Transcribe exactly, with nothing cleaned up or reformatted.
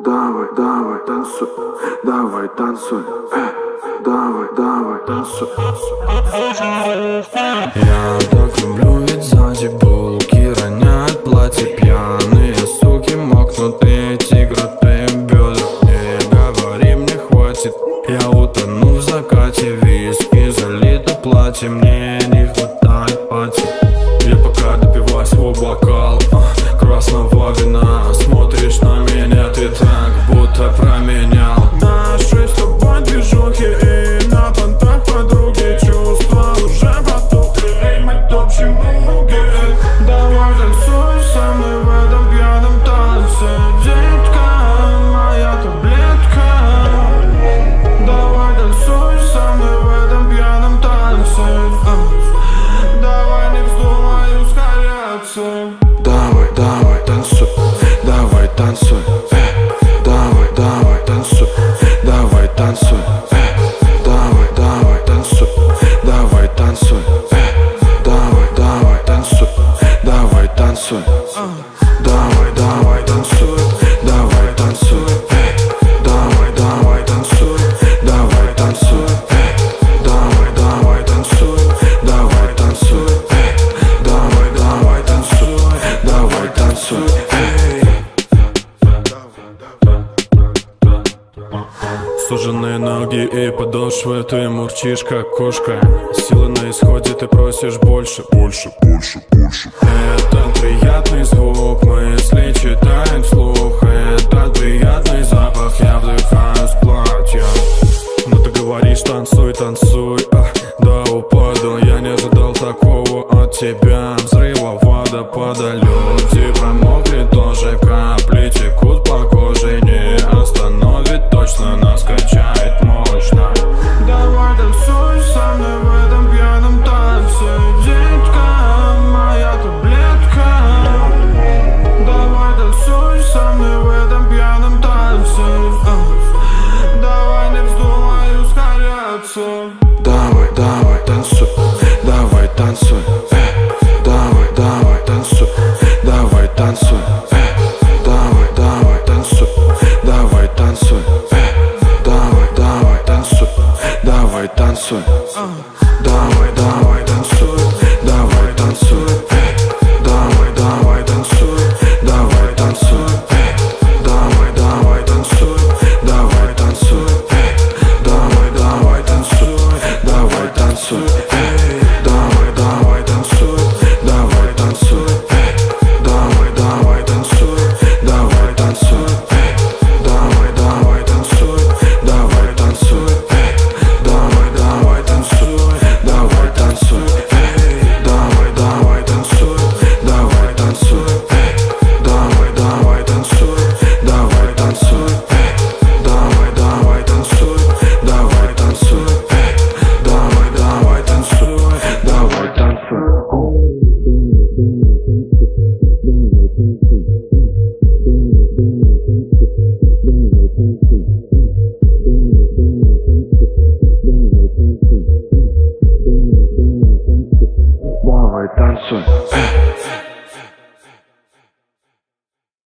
давай, давай, танцуй, давай, танцуй, э, давай, давай, танцуй. Я так люблю, ведь сзади булки роняют платье. Пьяные суки, мокнутые тигры, ты бедра. Не говори, мне хватит, я утону в закате. Виски залито платье, мне не хватает пати. Я пока допиваю свой бокал а, красного вина. Смотришь на меня, ты так будто променял наши с тобой движухи и на понтах подруги. Чувства уже потухли, эй, мы топчем луги. Давай танцуй со мной в этом пьяном танце, детка, моя таблетка. Давай танцуй со мной в этом пьяном танце, а, давай не вздумай ускоряться. Давай, давай, танцуй, давай, танцуй, э, давай, давай, танцуй, давай, танцуй, э, давай, давай, танцуй, давай, танцуй, э, давай, давай, танцуй, давай, танцуй, давай, давай, танцуй, давай, танцуй, э, давай, давай, танцуй, давай, танцуй, э, давай, давай, танцуй, давай, танцуй, э, давай, давай, танцуй, давай, танцуй, Суженные ноги и подошвы, ты мурчишь как кошка. Силы на исходе, ты просишь больше, больше, больше, больше. Это приятный звук, мысли читаем вслух.